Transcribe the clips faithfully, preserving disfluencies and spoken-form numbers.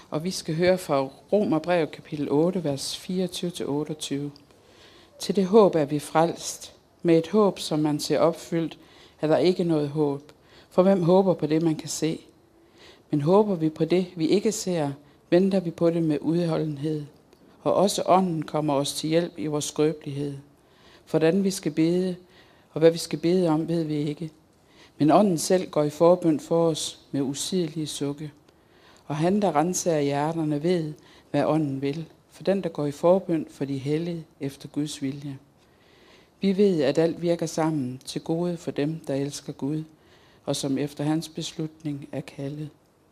Og vi skal høre fra Romerbrevet kapitel otte, vers fireogtyve til otteogtyve. Til det håb er vi frelst. Med et håb, som man ser opfyldt, er der ikke noget håb. For hvem håber på det, man kan se? Men håber vi på det, vi ikke ser, venter vi på det med udholdenhed. Og også ånden kommer os til hjælp i vores skrøbelighed. Hvordan vi skal bede, og hvad vi skal bede om, ved vi ikke. Men ånden selv går i forbøn for os med usigelige sukke. Og han, der renser hjerterne, ved, hvad ånden vil. For den, der går i forbøn for de hellige efter Guds vilje. Vi ved, at alt virker sammen til gode for dem, der elsker Gud, og som efter hans beslutning er kaldet.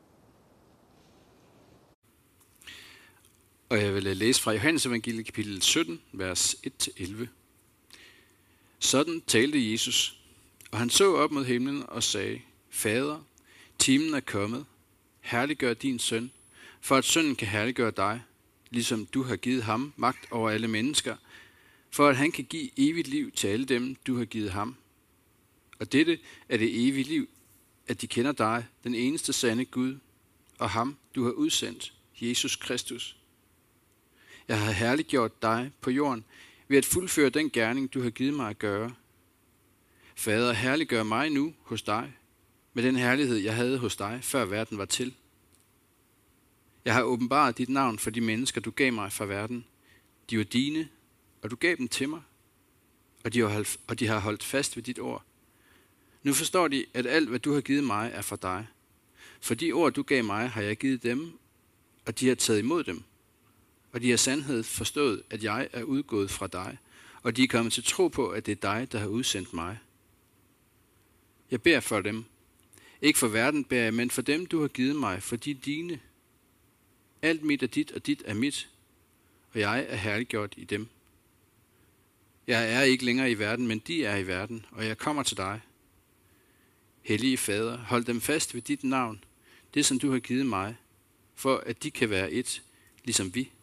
Og jeg vil læse fra Johannes evangeliet kapitel sytten, vers et til elleve. Sådan talte Jesus, og han så op mod himlen og sagde, Fader, timen er kommet, herliggør din søn, for at sønnen kan herliggøre dig, ligesom du har givet ham magt over alle mennesker, for at han kan give evigt liv til alle dem, du har givet ham. Og dette er det evige liv, at de kender dig, den eneste sande Gud, og ham, du har udsendt, Jesus Kristus. Jeg har herliggjort dig på jorden ved at fuldføre den gerning, du har givet mig at gøre. Fader, herliggør mig nu hos dig, med den herlighed, jeg havde hos dig, før verden var til. Jeg har åbenbaret dit navn for de mennesker, du gav mig fra verden. De var dine, og du gav dem til mig, og de har holdt, og de har holdt fast ved dit ord. Nu forstår de, at alt, hvad du har givet mig, er fra dig. For de ord, du gav mig, har jeg givet dem, og de har taget imod dem. Og de har sandhed forstået, at jeg er udgået fra dig, og de er kommet til tro på, at det er dig, der har udsendt mig. Jeg beder for dem. Ikke for verden beder jeg, men for dem, du har givet mig, for de er dine. Alt mit er dit, og dit er mit, og jeg er herliggjort i dem. Jeg er ikke længere i verden, men de er i verden, og jeg kommer til dig. Hellige Fader, hold dem fast ved dit navn, det som du har givet mig, for at de kan være et, ligesom vi.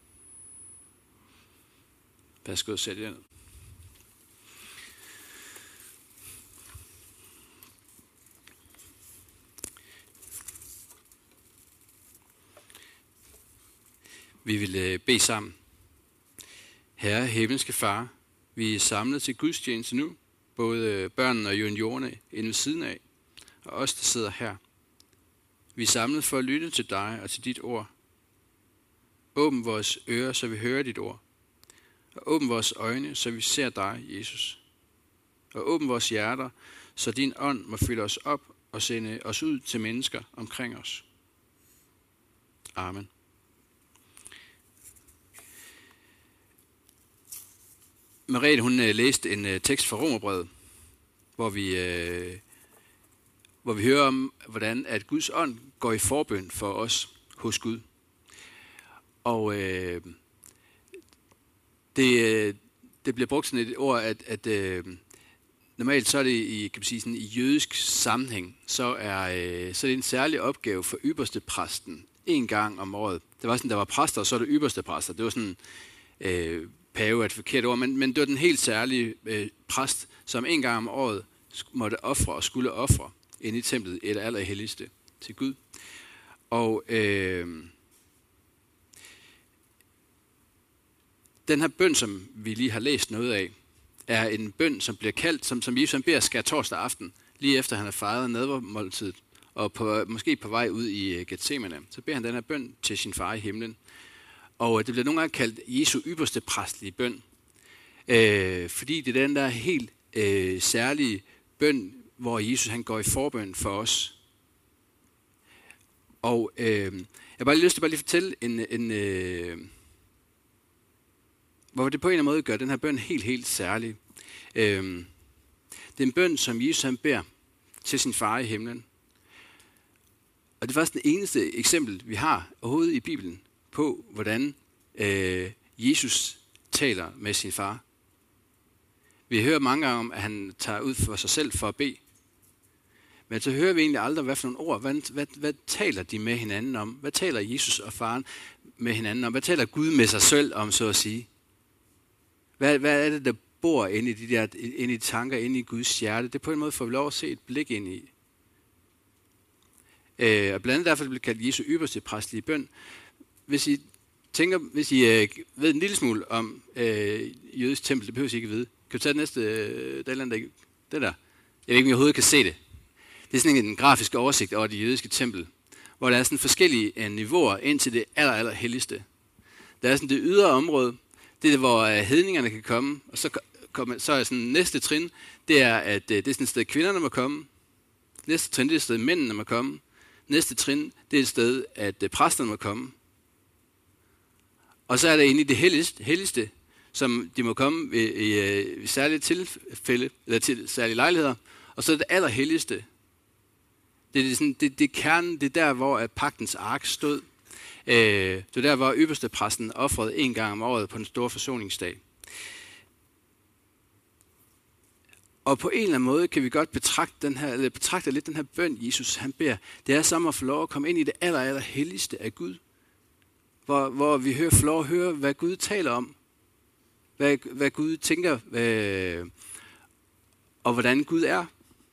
Værsgo, sæt jer ned. Vi vil bede sammen. Herre, himmelske Far, vi er samlet til gudstjeneste nu, både børnene og juniorerne inde ved siden af, og os, der sidder her. Vi er samlet for at lytte til dig og til dit ord. Åbn vores ører, så vi hører dit ord. Og åbn vores øjne, så vi ser dig, Jesus. Og åbn vores hjerter, så din ånd må fylde os op og sende os ud til mennesker omkring os. Amen. Merete, hun læste en tekst fra Romerbrevet, hvor vi, øh, hvor vi hører om, hvordan at Guds ånd går i forbøn for os hos Gud. Og øh, det, det bliver brugt sådan et ord, at, at øh, normalt så er det i, kan man sige, sådan, i jødisk sammenhæng, så er, øh, så er det en særlig opgave for ypperste præsten en gang om året. Det var sådan, der var præster, og så er det ypperste præster. Det var sådan, øh, pave er et forkert ord, men, men det var den helt særlige øh, præst, som en gang om året måtte ofre og skulle ofre inde i templet, et af allerhelligste til Gud. Og øh, den her bøn, som vi lige har læst noget af, er en bøn, som bliver kaldt, som, som Jesus beder skær torsdag aften, lige efter han har fejret nadvermåltidet, og på, måske på vej ud i Getsemane. Så beder han den her bøn til sin far i himlen. Og det bliver nogle gange kaldt Jesu ypperste præstlige bøn, øh, fordi det er den der helt øh, særlige bøn, hvor Jesus han går i forbøn for os. Og øh, jeg har bare lyst til bare lige at fortælle, en, en, øh, hvor det på en eller anden måde gør den her bøn helt, helt særlig. Øh, det er en bøn, som Jesus han beder til sin far i himlen. Og det er faktisk den eneste eksempel, vi har overhovedet i Bibelen, på hvordan øh, Jesus taler med sin far. Vi hører mange gange om, at han tager ud for sig selv for at bede. Men så hører vi egentlig aldrig, hvad for nogle ord, hvad, hvad, hvad taler de med hinanden om? Hvad taler Jesus og faren med hinanden om? Hvad taler Gud med sig selv om, så at sige? Hvad, hvad er det, der bor inde i de der, inde i de tanker, inde i Guds hjerte? Det er på en måde får vi lov at se et blik ind i. Øh, og blandt andet derfor bliver det kaldt Jesu ypperste præstlige bøn. hvis I tænker, hvis I øh, ved en lille smule om øh, jødisk tempel, det behøver I ikke vide. Kan du tage det næste, øh, der, der, det der? Jeg ved ikke, om I overhovedet kan se det. Det er sådan en grafisk oversigt over det jødiske tempel, hvor der er sådan forskellige øh, niveauer ind til det aller, aller helligste. Der er sådan det ydre område, det er, hvor øh, hedningerne kan komme, og så, kom, så er sådan næste trin, det er, at øh, det er sådan et sted, kvinderne må komme. Næste trin, det er et sted, mændene må komme. Næste trin, det er et sted, at øh, præsterne må komme. Og så er der inde i det helligste, helligste som de må komme i, i, i særlige tilfælde, eller til særlige lejligheder. Og så er det allerhelligste. Det er, sådan, det, det er kernen, det er der, hvor at pagtens ark stod. Øh, det er der, hvor ypperste præsten ofrede en gang om året på den store forsoningsdag. Og på en eller anden måde kan vi godt betragte, den her, eller betragte lidt den her bøn, Jesus han beder. Det er som at få lov at komme ind i det aller, aller helligste af Gud. Hvor, hvor vi hører, får lov at høre, hvad Gud taler om. Hvad, hvad Gud tænker, hvad, og hvordan Gud er.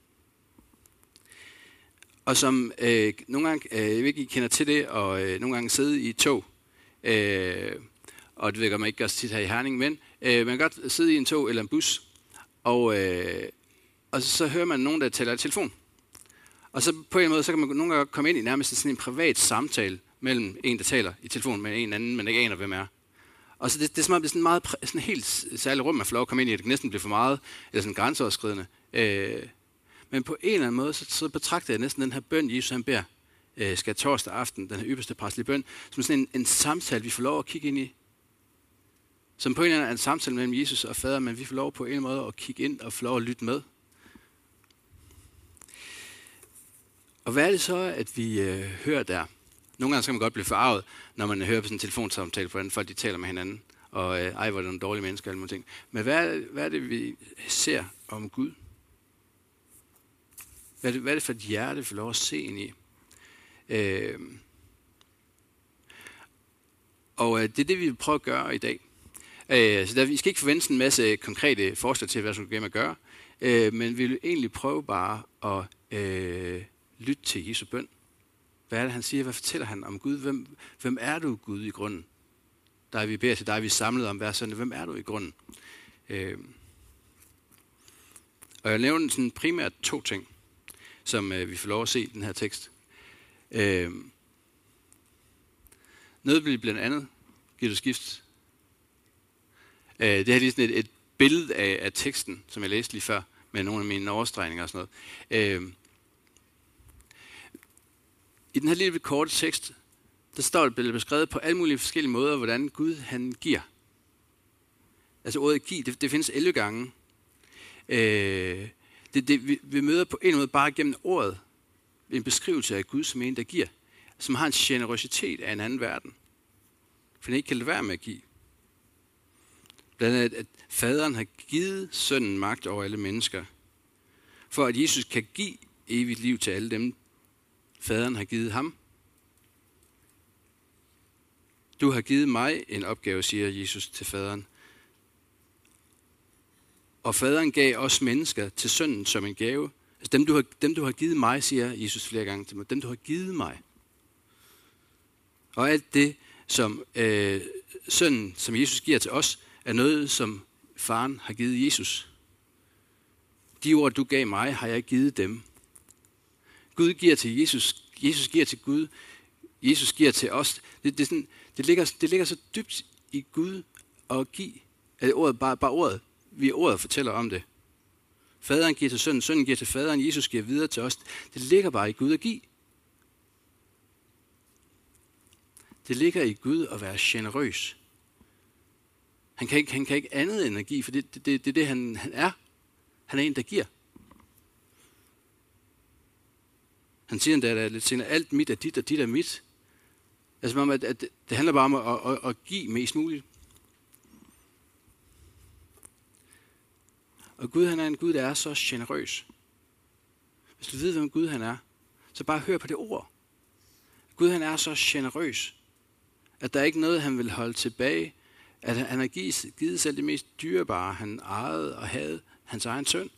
Og som øh, nogle gange, øh, jeg ved ikke, I kender til det, og øh, nogle gange sidde i et tog, øh, og det ved jeg, man ikke gør så tit her i Herning, men øh, man kan godt sidde i en tog eller en bus, og, øh, og så, så hører man nogen, der taler i telefon. Og så på en måde, så kan man nogle gange komme ind i nærmest sådan en privat samtale mellem en, der taler i telefon med en anden, man ikke aner, hvem er. Og så det, det er som om, det er sådan meget, sådan helt særligt rum, man får lov at komme ind i, det kan næsten blive for meget, eller sådan grænseoverskridende. Øh, men på en eller anden måde, så, så betragter jeg næsten den her bøn, Jesus han beder, øh, skal torsdag aften, den her ypperste præstelige bøn, som sådan en, en samtale, vi får lov at kigge ind i. Som på en eller anden er en samtale mellem Jesus og fader, men vi får lov på en måde at kigge ind og få lov at lytte med. Og hvad er det så, at vi øh, hører der? Nogle gange skal man godt blive forarvet, når man hører på sådan en telefonsamtale, hvordan folk de taler med hinanden, og øh, ej, hvor er det nogle dårlige mennesker, eller nogle ting. Men hvad er, det, hvad er det, vi ser om Gud? Hvad er det, hvad er det for et hjerte, vi får lov at se ind i? Øh, og øh, det er det, vi vil prøve at gøre i dag. Øh, så der, vi skal ikke forvente en masse konkrete forslag til, hvad vi skal gøre, øh, men vi vil egentlig prøve bare at øh, lytte til Jesu bøn. Hvad er det, han siger? Hvad fortæller han om Gud? Hvem, hvem er du, Gud, i grunden? Der er vi beder til dig, vi er samlet om hver søndag. Hvem er du i grunden? Øh, og jeg nævner sådan primært to ting, som øh, vi får lov at se i den her tekst. Øh, noget bliver blandt andet, giver du skift. Øh, det her er lige sådan et, et billede af, af teksten, som jeg læste lige før, med nogle af mine overstregninger og sådan noget. Øh, I den her lille korte tekst, der står det beskrevet på alle mulige forskellige måder, hvordan Gud han giver. Altså ordet give, det, det findes elleve gange. Øh, det, det, vi, vi møder på en måde bare gennem ordet en beskrivelse af Gud som en, der giver. Som har en generøsitet af en anden verden. For han ikke kan lade være med at give. Blandt andet, at faderen har givet sønnen magt over alle mennesker. For at Jesus kan give evigt liv til alle dem, faderen har givet ham. Du har givet mig en opgave, siger Jesus til faderen. Og faderen gav os mennesker til sønnen som en gave. Altså dem du, har, dem, du har givet mig, siger Jesus flere gange til mig. Dem, du har givet mig. Og alt det, som øh, sønnen, som Jesus giver til os, er noget, som faren har givet Jesus. De ord, du gav mig, har jeg givet dem. Gud giver til Jesus. Jesus giver til Gud. Jesus giver til os. Det, det, er sådan, det, ligger, det ligger så dybt i Gud at give. At ordet, bare, bare ordet. Vi ordet fortæller om det. Faderen giver til sønnen, sønnen giver til faderen, Jesus giver videre til os. Det ligger bare i Gud at give. Det ligger i Gud at være generøs. Han kan ikke, han kan ikke andet end at give, for det, det, det, det er det, han, han er. Han er en, der giver. Han siger endda, at lidt senere, alt mit er dit, og dit er mit. Altså, som om, at, at det handler bare om at, at, at give mest muligt. Og Gud, han er en Gud, der er så generøs. Hvis du ved, hvem Gud han er, så bare hør på det ord. Gud, han er så generøs, at der er ikke noget, han vil holde tilbage. At han har givet, givet selv det mest dyrebare, han ejede og havde, hans egen søn.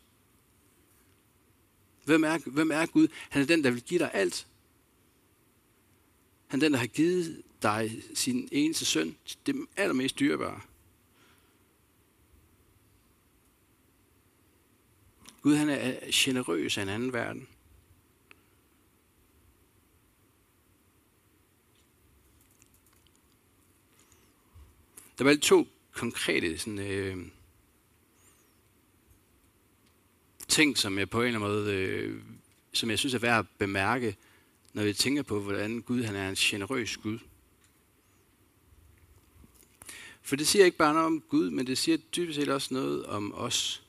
Hvem er, hvem er Gud? Han er den, der vil give dig alt. Han er den, der har givet dig sin eneste søn, det allermest dyrebare. Gud, han er generøs af en anden verden. Der var to konkrete sådan, øh, ting, som jeg på en eller anden måde, øh, som jeg synes er værd at bemærke, når vi tænker på, hvordan Gud han er en generøs Gud. For det siger ikke bare noget om Gud, men det siger dybest set også noget om os.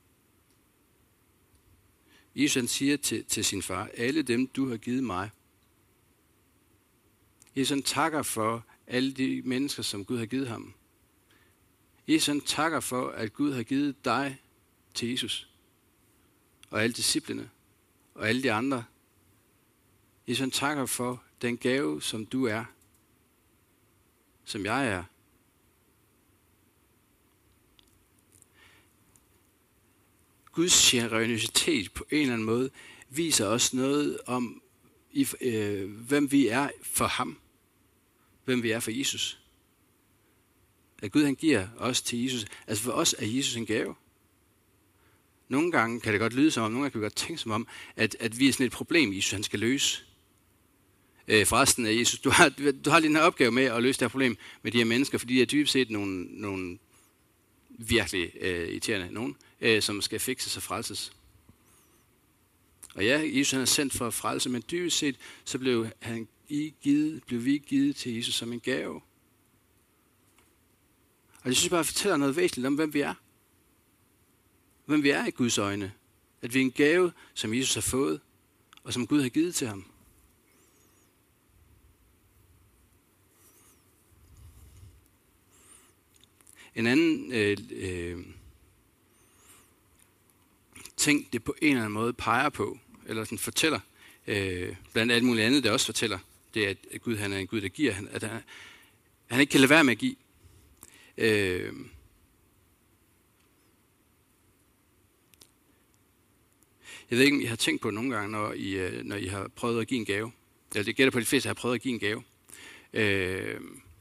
Jesus han siger til, til sin far, alle dem du har givet mig. Jesus han takker for alle de mennesker, som Gud har givet ham. Jesus han takker for, at Gud har givet dig til Jesus. Og alle disciplene. Og alle de andre. Jesus han takker for den gave, som du er. Som jeg er. Guds generøsitet på en eller anden måde viser os noget om, i, øh, hvem vi er for ham. Hvem vi er for Jesus. At Gud han giver os til Jesus. Altså for os er Jesus en gave. Nogle gange kan det godt lyde som om, nogle gange kan vi godt tænke som om, at, at vi er sådan et problem, Jesus han skal løse. Øh, forresten, Jesus, du har, du har lige den her opgave med at løse det her problem med de her mennesker, fordi de er dybest set nogle, nogle virkelig øh, irriterende nogen, øh, som skal fikses og frelses. Og ja, Jesus han er sendt for at frelse, men dybest set, så blev, han I givet, blev vi givet til Jesus som en gave. Og det synes jeg bare fortæller noget væsentligt om, hvem vi er. Hvem vi er i Guds øjne. At vi er en gave, som Jesus har fået, og som Gud har givet til ham. En anden øh, øh, ting, det på en eller anden måde peger på, eller sådan fortæller, øh, blandt alt muligt andet, det også fortæller, det er, at Gud han er en Gud, der giver, at han, han ikke kan lade være med at give. Øh, jeg ved ikke, om I har tænkt på nogle gange, når I, når I har prøvet at give en gave. Eller det gælder på de fleste, har prøvet at give en gave. Øh,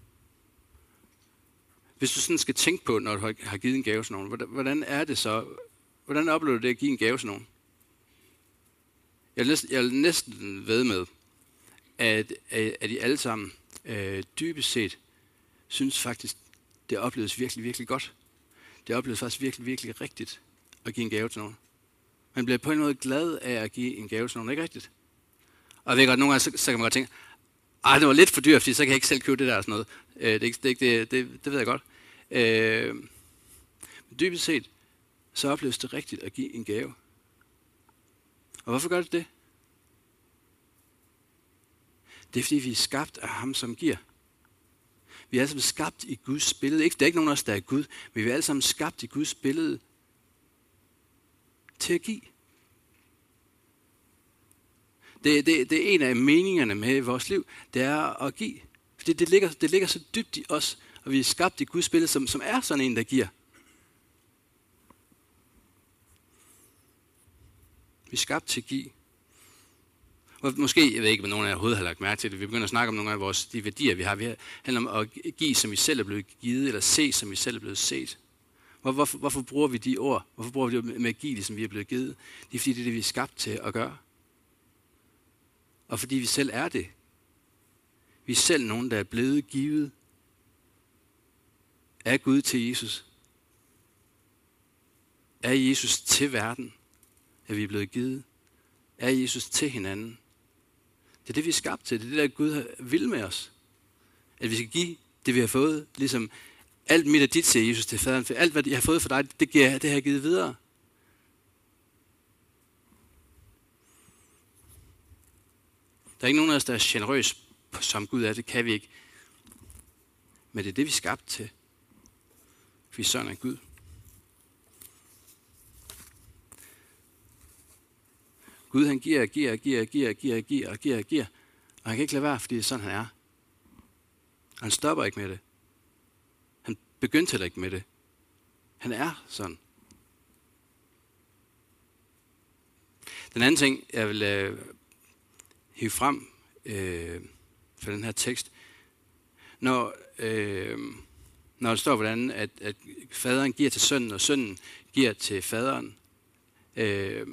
hvis du sådan skal tænke på, når du har givet en gave til nogen, hvordan er det så? Hvordan oplever du det at give en gave til nogen? Jeg vil næsten, jeg vil næsten ved med, at, at I alle sammen øh, dybest set synes faktisk, det opleves virkelig, virkelig godt. Det opleves faktisk virkelig, virkelig rigtigt at give en gave til nogen. Man bliver på en måde glad af at give en gave til nogen, ikke rigtigt? Og jeg ved godt, nogle gange, så, så kan man godt tænke, ej, det var lidt for dyrt, fordi så kan jeg ikke selv købe det der og sådan noget. Øh, det, er ikke, det, er ikke, det, det, det ved jeg godt. Øh, men dybest set, så opleves det rigtigt at give en gave. Og hvorfor gør det det? Det er fordi, vi er skabt af ham, som giver. Vi er alle sammen skabt i Guds billede. Ikke, det er ikke nogen af os, der er Gud, men vi er alle sammen skabt i Guds billede til at give. Det, det, det er en af meningerne med vores liv, det er at give. Fordi det ligger, det ligger så dybt i os, og vi er skabt i Guds billede, som, som er sådan en, der giver. Vi er skabt til at give. Og måske, jeg ved ikke, om nogen af jer overhovedet har lagt mærke til det, vi begynder at snakke om nogle af vores, de værdier, vi har. Vi handler om at give, som vi selv er blevet givet, eller se, som vi selv er blevet set. Hvor, hvorfor, hvorfor bruger vi de ord? Hvorfor bruger vi det med at give, som vi er blevet givet? Det er fordi, det er det, vi er skabt til at gøre. Og fordi vi selv er det. Vi er selv nogen, der er blevet givet af Gud til Jesus. Af Jesus til verden, at vi er blevet givet. Af Jesus til hinanden. Det er det, vi er skabt til. Det er det, der Gud vil med os. At vi skal give det, vi har fået. Ligesom alt mit er dit, siger Jesus til faderen. For alt, hvad jeg har fået for dig, det, giver, det har jeg givet videre. Der er ikke nogen af os, der er generøs, som Gud er. Det kan vi ikke. Men det er det, vi er skabt til. For vi er søn af Gud. Gud han giver og giver og giver og giver og giver og giver og giver og giver. Og han kan ikke lade være, fordi det er sådan, han er. Han stopper ikke med det. Han begyndte heller ikke med det. Han er sådan. Den anden ting, jeg vil øh, hive frem, øh, for den her tekst. Når, øh, når det står, hvordan at, at faderen giver til sønnen, og sønnen giver til faderen, øh,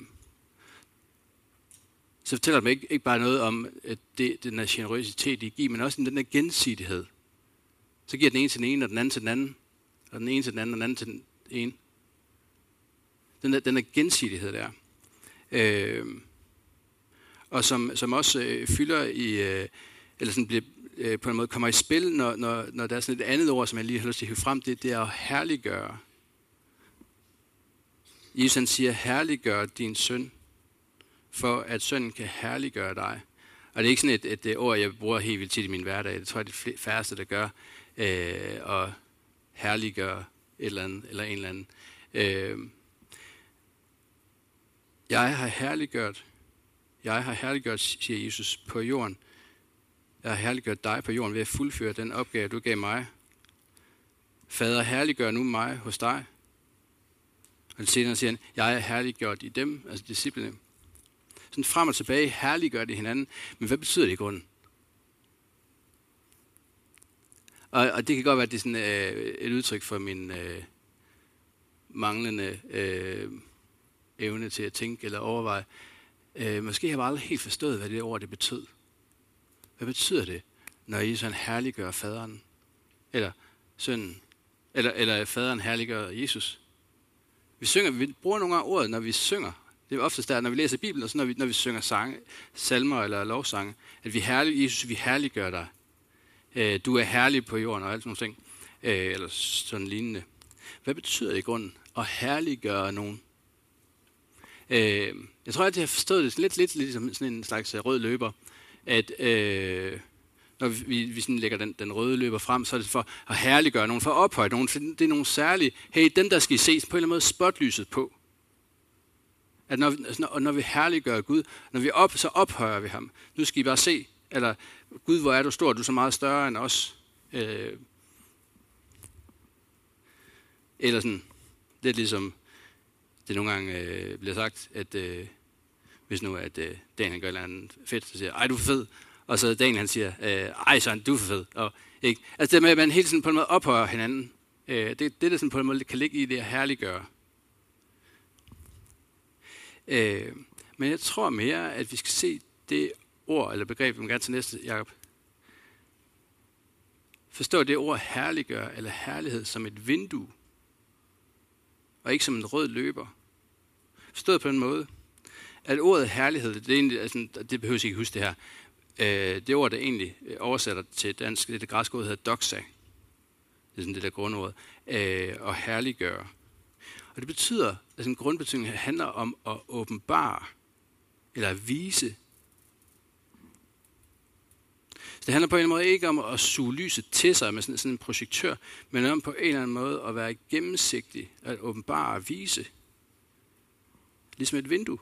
så fortæller det mig ikke, ikke bare noget om at det, den her generøsitet, de giver, men også den der gensidighed. Så giver den ene til den ene, og den anden til den anden, og den ene til den anden, og den anden til den ene. Den der, den der gensidighed der. Øh, og som, som også øh, fylder i, øh, eller sådan bliver, øh, på en måde kommer i spil, når, når, når der er sådan et andet ord, som jeg lige har lyst til at hive frem, det, det er at herliggøre. Jesus han siger, herliggør din søn, for at sønnen kan herliggøre dig. Og det er ikke sådan et, et, et ord, jeg bruger helt vildt tit i min hverdag. Det tror jeg, det er de færreste, der gør, øh, og herliggøre et eller andet, eller en eller anden. Øh, jeg har herliggjort, jeg har herliggjort, siger Jesus, på jorden. Jeg har herliggjort dig på jorden ved at fuldføre den opgave, du gav mig. Fader, herliggør nu mig hos dig. Og senere siger han, jeg er herliggjort i dem, altså disciplene. Sådan frem og tilbage herliggør de hinanden. Men hvad betyder det i grunden? Og, og det kan godt være, at det er sådan, øh, et udtryk for min øh, manglende øh, evne til at tænke eller overveje. Øh, måske har jeg aldrig helt forstået, hvad det ord det betød. Hvad betyder det, når Jesus han herliggør faderen? Eller sønnen? Eller, eller faderen herliggør Jesus? Vi synger, vi bruger nogle gange ordet, når vi synger. Det er oftest der, når vi læser Bibelen, og så når vi, når vi synger sange, salmer eller lovsange, at vi herlig, Jesus, vi herliggør dig. Øh, du er herlig på jorden og alt sådan nogle ting. Øh, eller sådan lignende. Hvad betyder det i grunden at herliggøre nogen? Øh, jeg tror, at jeg har forstået det lidt, lidt, lidt som sådan en slags rød løber. At øh, når vi, vi sådan lægger den, den røde løber frem, så er det for at herliggøre nogen, for at ophøje nogen. Det er nogle særlige, hey, dem der skal I se på en eller anden måde spotlyset på. At når, når, når vi herliggør Gud, når vi op, så ophøjer vi ham. Nu skal I bare se, eller Gud, hvor er du stor, du er så meget større end os. Øh, eller sådan, det er ligesom, det nogle gange øh, bliver sagt, at øh, hvis nu at øh, Daniel gør et eller andet fedt, så siger ej, du er for fed. Og så Daniel han siger, øh, ej Søren, du er for fed. Og, ikke? Altså det med, at man hele tiden på en måde ophøjer hinanden, øh, det, det der sådan på en måde kan ligge i det at herliggøre. Øh, men jeg tror mere, at vi skal se det ord, eller begreb, vi må gerne til næste, Jacob. Forstå det ord herliggør, eller herlighed, som et vindue, og ikke som en rød løber. Forstå det på en måde, at ordet herlighed, det, er egentlig, altså, det behøver jeg ikke huske det her, øh, det ord, der egentlig oversætter til dansk, det, det græske ord hedder doxa. Det er sådan det der grundord. Øh, og herliggøre. Og det betyder, at en grundbetydning handler om at åbenbare, eller vise. Så det handler på en måde ikke om at suge lyset til sig med sådan, sådan en projektør, men om på en eller anden måde at være gennemsigtig, at åbenbare og vise. Ligesom et vindue.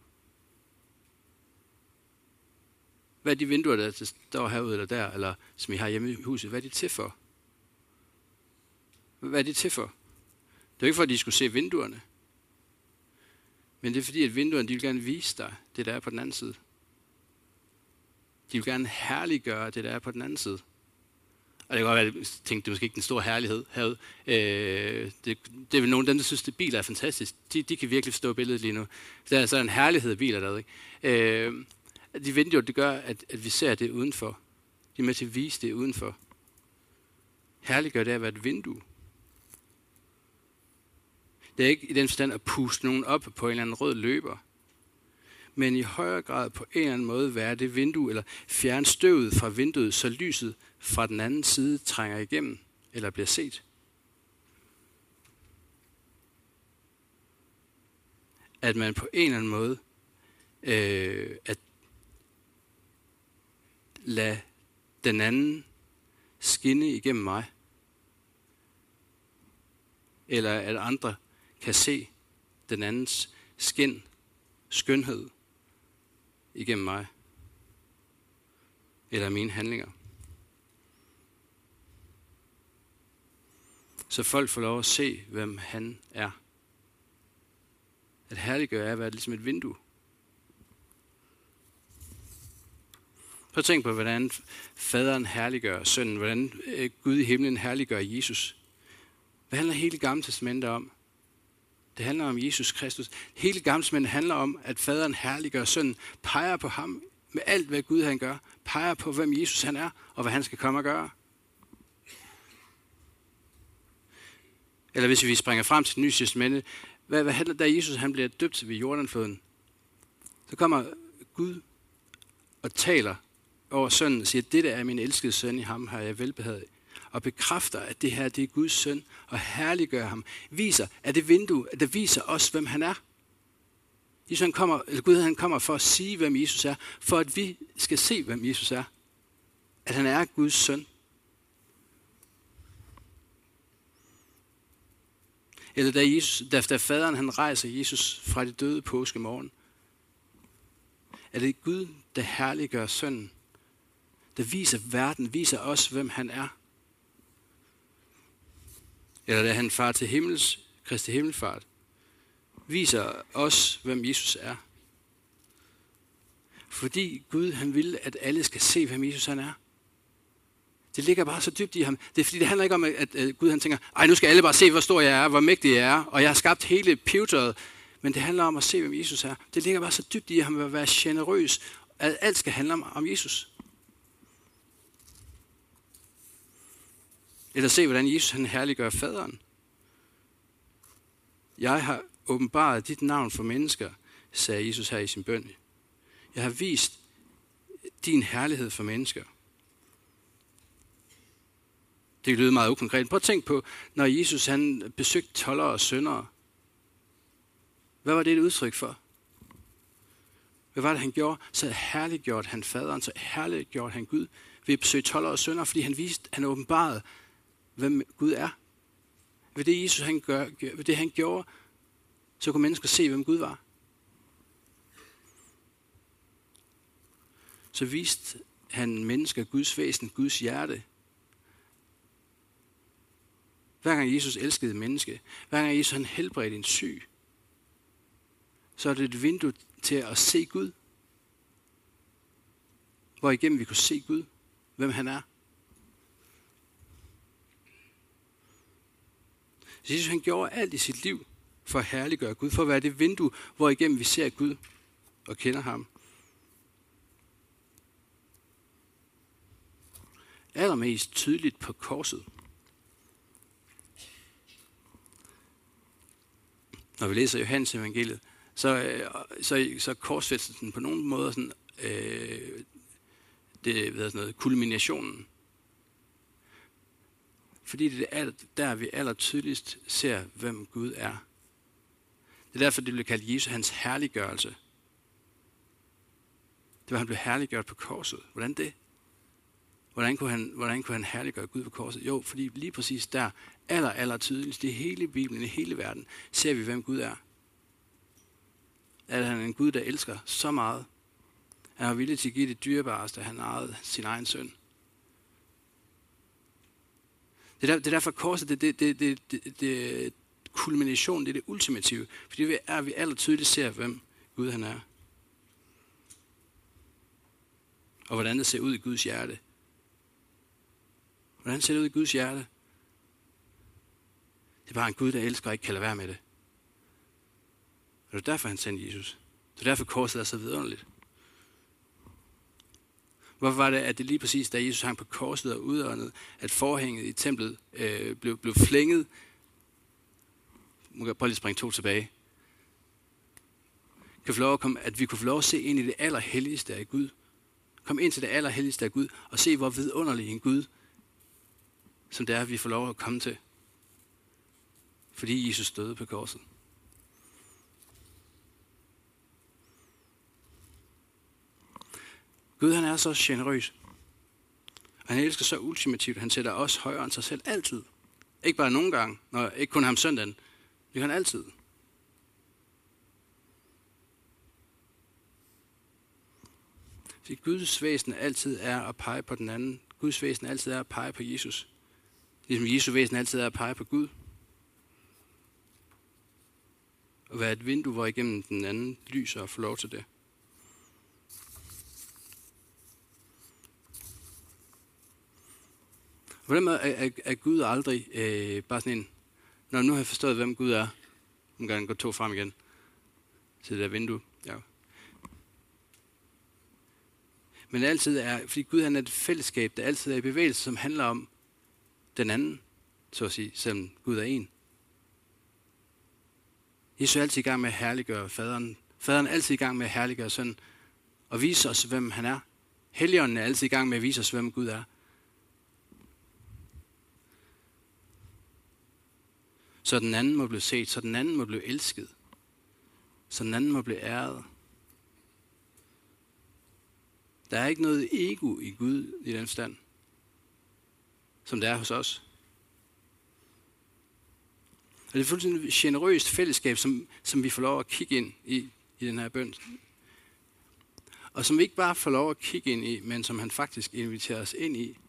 Hvad er de vinduer, der står herude eller der, eller som I har hjemme i huset, hvad er de til for? Hvad er de til for? Det er ikke for, at de skulle se vinduerne. Men det er fordi, at vinduerne, de vil gerne vise dig det, der er på den anden side. De vil gerne herliggøre det, der er på den anden side. Og det kan godt være, at jeg tænkte, det er måske ikke den store herlighed herude. Øh, det, det er vel nogle af dem, der synes, at biler er fantastisk. De, de kan virkelig forstå billedet lige nu. Der er så en herlighed af biler derude. Ikke? Øh, de vinduer, det gør, at, at vi ser det udenfor. De er med til at vise det udenfor. Herliggør det at være et vindue. Det er ikke i den forstand at puste nogen op på en eller anden rød løber, men i højere grad på en eller anden måde være det vindue, eller fjerne støvet fra vinduet, så lyset fra den anden side trænger igennem, eller bliver set. At man på en eller anden måde, øh, at lade den anden skinne igennem mig, eller at andre kan se den andens skin, skønhed igennem mig, eller mine handlinger. Så folk får lov at se, hvem han er. At herliggøre er at være ligesom et vindue. Prøv at tænk på, hvordan faderen herliggør sønnen, hvordan Gud i himlen herliggør Jesus. Hvad handler hele Gamle Testamentet om? Det handler om Jesus Kristus. Hele Gamle Testamentet handler om, at faderen herliggør sønnen, peger på ham med alt, hvad Gud han gør, peger på, hvem Jesus han er, og hvad han skal komme og gøre. Eller hvis vi springer frem til det nye testamente, hvad, hvad handler, da Jesus han bliver døbt ved Jordanfloden, så kommer Gud og taler over sønnen og siger, dette er min elskede søn, i ham har jeg velbehaget, og bekræfter, at det her det er Guds søn, og herliggør ham, viser, at det vindue, at det viser os, hvem han er. Jesus, han kommer, eller Gud han kommer for at sige, hvem Jesus er, for at vi skal se, hvem Jesus er. At han er Guds søn. Eller da, Jesus, da, da faderen han rejser Jesus fra de døde påskemorgen, er det Gud, der herliggør sønnen, der viser verden, viser os, hvem han er. Eller da han far til himmels, Kristi himmelfart, viser os, hvem Jesus er. Fordi Gud han vil, at alle skal se, hvem Jesus han er. Det ligger bare så dybt i ham. Det er fordi, det handler ikke om, at, at Gud han tænker, ej, nu skal alle bare se, hvor stor jeg er, hvor mægtig jeg er, og jeg har skabt hele pivetøjet. Men det handler om at se, hvem Jesus er. Det ligger bare så dybt i ham at være generøs, at alt skal handle om, om Jesus. Eller se, hvordan Jesus han herliggør faderen. Jeg har åbenbaret dit navn for mennesker, sagde Jesus her i sin bøn. Jeg har vist din herlighed for mennesker. Det lyder meget ukonkret. Prøv at tænk på, når Jesus han besøgte toldere og syndere. Hvad var det et udtryk for? Hvad var det, han gjorde? Så herliggjorde han faderen, så herliggjorde han Gud ved at besøge toldere og syndere, fordi han viste, han åbenbarede, hvem Gud er. Ved det, Jesus han gør, ved det, han gjorde, så kunne mennesker se, hvem Gud var. Så viste han mennesker Guds væsen, Guds hjerte. Hver gang Jesus elskede et menneske, hver gang Jesus han helbredte en syg, så er det et vindue til at se Gud. Hvor igennem vi kunne se Gud, hvem han er. Jesus han gjorde alt i sit liv for at herliggøre Gud, for at være det vindue, hvor igennem vi ser Gud og kender ham. Allermest tydeligt på korset. Når vi læser Johannes evangeliet, så, så, så korsfæstelsen på nogle måder sådan, øh, det hvad sådan noget, kulminationen. Fordi det er der, vi aller tydeligst ser, hvem Gud er. Det er derfor, det bliver kaldt Jesus hans herliggørelse. Det var, han blev herliggjort på korset. Hvordan det? Hvordan kunne han, hvordan kunne han herliggøre Gud på korset? Jo, fordi lige præcis der, aller, aller tydeligst, i hele Bibelen, i hele verden, ser vi, hvem Gud er. At han er en Gud, der elsker så meget. Han er villig til at give det dyrebareste, han ejede sin egen søn. Det er, der, det er derfor korset, det, det, det, det, det, det kulmination, det er det ultimative. Fordi vi er, vi aller tydeligt ser, hvem Gud han er. Og hvordan det ser ud i Guds hjerte. Hvordan ser det ud i Guds hjerte? Det er bare en Gud, der elsker og ikke kan lade være med det. Og det er derfor, han sendte Jesus. Det er derfor, korset er så vidunderligt. Hvorfor var det, at det lige præcis, da Jesus hang på korset og udåndede, at forhænget i templet øh, blev, blev flænget? Nu kan jeg prøve lige at springe to tilbage. Kan få lov at, komme, at vi kunne få lov at se ind i det allerhelligste af Gud. Kom ind til det allerhelligste af Gud og se, hvor vidunderlig en Gud, som det er, at vi får lov at komme til. Fordi Jesus døde på korset. Gud han er så generøs. Og han elsker så ultimativt. Han sætter os højere end sig selv altid. Ikke bare nogle gange. Når, ikke kun ham søndagen. Det gør han altid. Fordi Guds væsen altid er at pege på den anden. Guds væsen altid er at pege på Jesus. Ligesom Jesu væsen altid er at pege på Gud. Og være et vindue, hvor igennem den anden lyser og får lov til det. På den måde er, er, er Gud aldrig øh, bare sådan en, når nu har jeg forstået, hvem Gud er, nu kan han gå to frem igen til det der vindue. Ja. Men det altid er, fordi Gud han er et fællesskab, der altid er i bevægelse, som handler om den anden, så at sige, selvom Gud er en. Jesus er altid i gang med at herliggøre faderen. Faderen er altid i gang med at herliggøre sønnen og vise os, hvem han er. Helligånden er altid i gang med at vise os, hvem Gud er. Så den anden må blive set, så den anden må blive elsket. Så den anden må blive æret. Der er ikke noget ego i Gud i den stand, som det er hos os. Og det er fuldstændig et generøst fællesskab, som, som vi får lov at kigge ind i, i den her bøn. Og som vi ikke bare får lov at kigge ind i, men som han faktisk inviterer os ind i.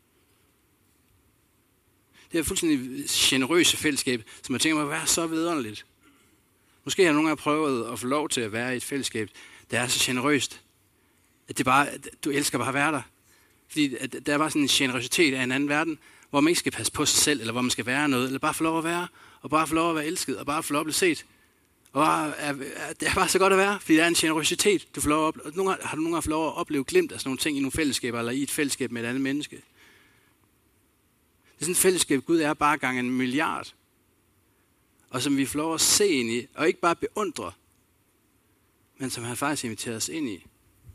Det er et fuldstændig generøse fællesskab, som jeg tænker mig, hvad er så vidunderligt. Måske har nogle gange prøvet at få lov til at være i et fællesskab, der er så generøst, at det bare, at du elsker bare at være der. Fordi at der er bare sådan en generøsitet af en anden verden, hvor man ikke skal passe på sig selv, eller hvor man skal være noget, eller bare få lov at være, og bare få lov at være elsket, og bare få lov at blive set. Og bare, er, er, det er bare så godt at være, fordi der er en generøsitet, du får lov at opleve. Nogle gange, har du nogle gange fået lov at opleve glimt af sådan nogle ting i nogle fællesskaber, eller i et fællesskab med et andet menneske? Det er sådan et fællesskab, Gud er bare gang en milliard. Og som vi får lov at se ind i, og ikke bare beundre, men som han faktisk inviterer os ind i.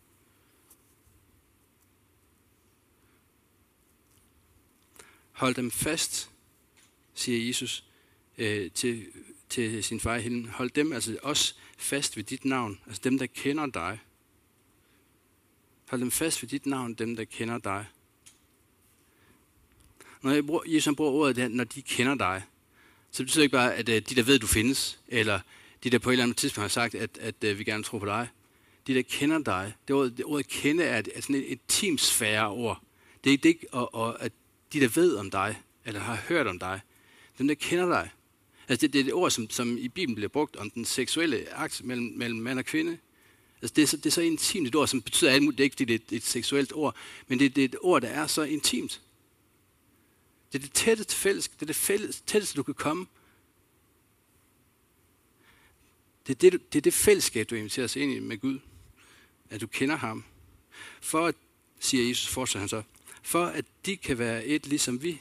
Hold dem fast, siger Jesus øh, til, til sin far i himlen. Hold dem, altså også fast ved dit navn, altså dem, der kender dig. Hold dem fast ved dit navn, dem, der kender dig. Når jeg bruger, Jesus bruger ordet, der, når de kender dig, så betyder det ikke bare, at uh, de, der ved, du findes, eller de, der på et eller andet tidspunkt har sagt, at, at uh, vi gerne tror på dig. De, der kender dig, det ordet, det ordet kende er, er sådan et, et teamsfære ord. Det er ikke, og, og, at de, der ved om dig, eller har hørt om dig, dem, der kender dig. Altså det, det er et ord, som, som i Bibelen bliver brugt om den seksuelle akt mellem, mellem mand og kvinde. Altså det, er så, det er så intimt et ord, som betyder alt muligt. Det er ikke, fordi det er et, et seksuelt ord, men det, det er et ord, der er så intimt. Det er det tætteste fælles, det er det fælles, tætteste, du kan komme. Det er det, det er det fællesskab, du inviterer sig ind i med Gud. At du kender ham. For at, siger Jesus, fortsætter han så, for at de kan være et ligesom vi.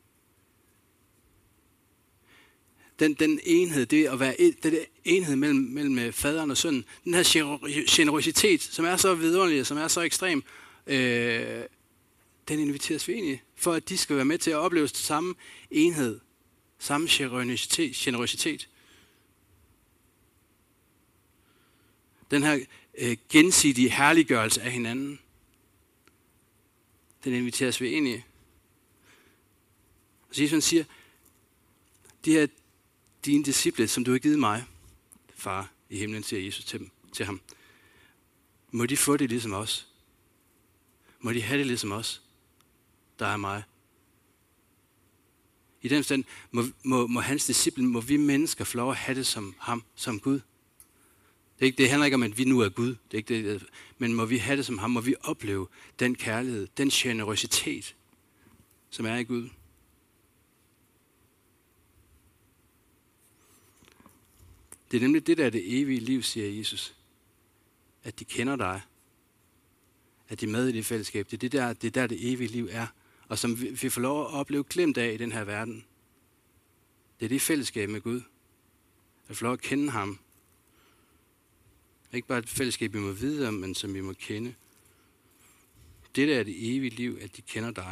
Den, den enhed, det at være et, det er enhed mellem, mellem faderen og sønnen. Den her generøsitet, som er så vidunderlig, som er så ekstrem, øh, den inviteres vi ind i, for at de skal være med til at opleve samme enhed, samme generøsitet. generøsitet. Den her øh, gensidige herliggørelse af hinanden, den inviteres vi ind i. Og så Jesus siger, de her dine disciple, som du har givet mig, far i himlen, siger Jesus til, dem, til ham, må de få det ligesom os. Må de have det ligesom os, der er mig. I den stand må, må, må hans disciple, må vi mennesker få lov at have det som ham, som Gud. Det, er ikke, det handler ikke om, at vi nu er Gud, det er ikke det, men må vi have det som ham, må vi opleve den kærlighed, den generøsitet, som er i Gud. Det er nemlig det, der er det evige liv, siger Jesus. At de kender dig. At de er med i det fællesskab. Det er det der, det er der, det evige liv er. Og som vi, vi får lov at opleve glemt af i den her verden. Det er det fællesskab med Gud. At få lov at kende ham. Ikke bare et fællesskab, vi må vide om, men som vi må kende. Det der er det evige liv, at de kender dig.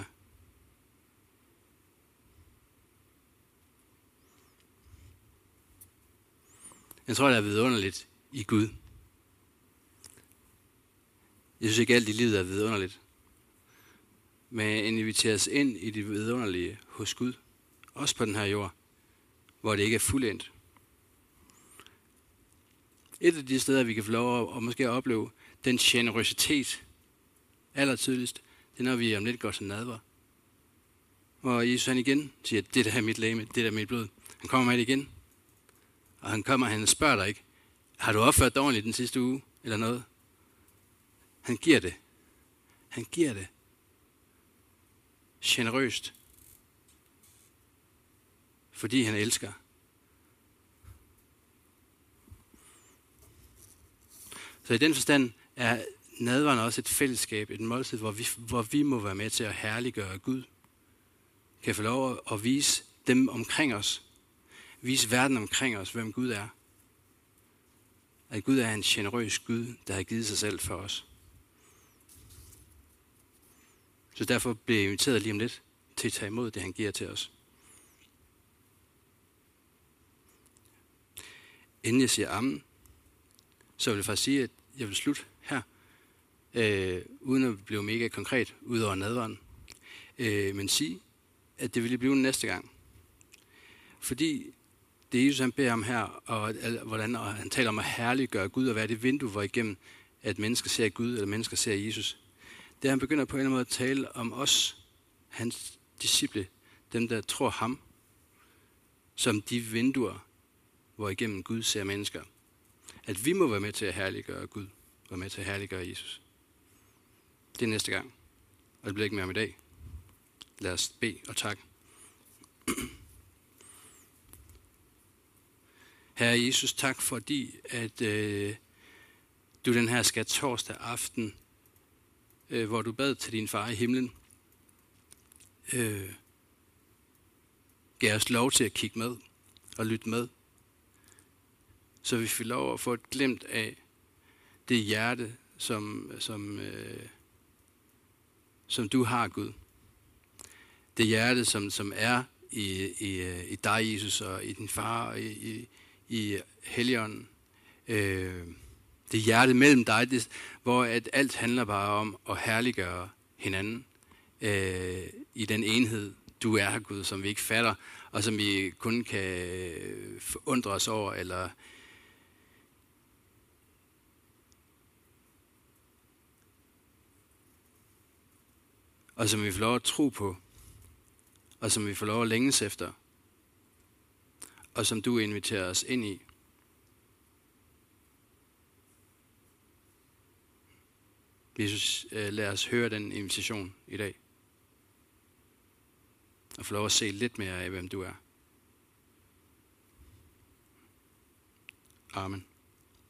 Jeg tror, det er vidunderligt i Gud. Jeg synes ikke, alt i livet er vidunderligt. Men inviteres ind i det vidunderlige hos Gud. Også på den her jord, hvor det ikke er fuldendt. Et af de steder, vi kan få lov at, at måske opleve den generøsitet allertydeligst, det er, når vi om lidt går til nadver. Hvor Jesus han igen siger, det der er mit legeme, det der er mit blod. Han kommer med det igen. Og han kommer, han spørger dig ikke, har du opført dig ordentligt den sidste uge, eller noget? Han giver det. Han giver det. Generøst. fordi han elsker. Så i den forstand er nadveren også et fællesskab, et måltid, hvor vi, hvor vi må være med til at herliggøre Gud. Kan få lov at vise dem omkring os, vise verden omkring os, hvem Gud er. At Gud er en generøs Gud, der har givet sig selv for os. Så derfor bliver jeg inviteret lige om lidt til at tage imod det, han giver til os. Inden jeg siger amen, så vil jeg faktisk sige, at jeg vil slutte her, øh, uden at blive mega konkret, ud over nadveren. Øh, men sige, at det vil blive næste gang. Fordi det Jesus han beder om her, og hvordan og han taler om at herliggøre Gud, og være det vindue, hvor igennem at mennesker ser Gud, eller mennesker ser Jesus. Det han begynder på en eller anden måde at tale om os, hans disciple, dem der tror ham, som de vinduer, hvor igennem Gud ser mennesker. At vi må være med til at herliggøre Gud, være med til at herliggøre Jesus. Det er næste gang, og det bliver ikke mere om i dag. Lad os bede og takke. Herre Jesus, tak fordi, at øh, du den her skal torsdag aften, øh, hvor du bad til din far i himlen, øh, gav os lov til at kigge med og lytte med. Så vi fik lov at få et glimt af det hjerte, som, som, øh, som du har, Gud. Det hjerte, som, som er i, i, i dig, Jesus, og i din far, og i, i, i Helligånden. Øh, det hjerte mellem dig, det, hvor at alt handler bare om at herliggøre hinanden øh, i den enhed, du er her, Gud, som vi ikke fatter, og som vi kun kan undre os over, eller og som vi får lov at tro på, og som vi får lov at længes efter, og som du inviterer os ind i. Jesus, lad os høre den invitation i dag, og få lov at se lidt mere af, hvem du er. Amen.